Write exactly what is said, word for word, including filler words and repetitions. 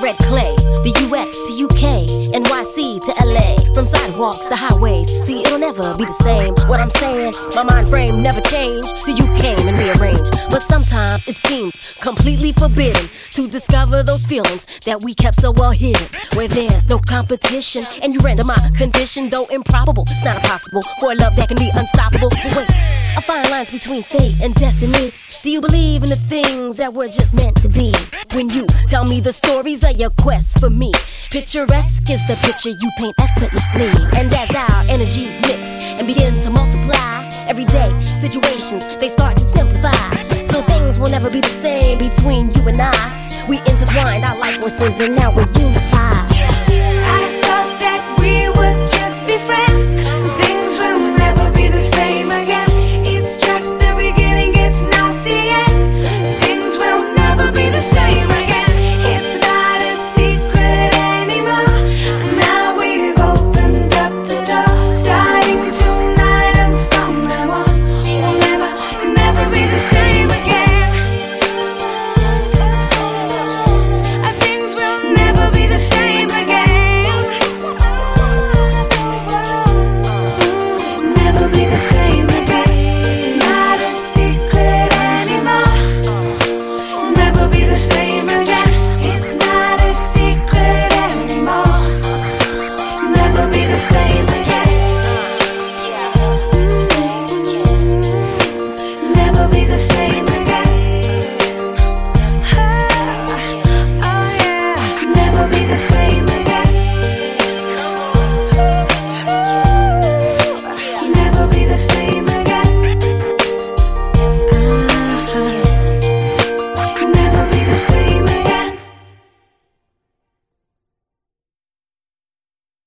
red clay, the U S to U K, N Y C to L A, from sidewalks to highways. See, it'll never be the same. What I'm saying, my mind frame never changed till you came and rearranged. But sometimes it seems completely forbidden to discover those feelings that we kept so well hidden, where there's no competition and you render my condition, though improbable. It's not impossible for a love that can be unstoppable. But wait, a fine line's between fate and destiny. Do you believe in the things that were just meant to be? When you tell me the stories of your quest for me, picturesque is the picture you paint effortlessly. And as our energies mix and begin to multiply, everyday situations, they start to simplify. So things will never be the same between you and I. We intertwined our life forces and now we're unified. I thought that we would just be friends. Things will never be the same again. It's just the beginning, it's not the end. Things will never be the same again. It's not a secret anymore. Now we've opened up the door. Starting tonight and from now on, we'll never, never be the same again. Things will never be the same again. Never be the same.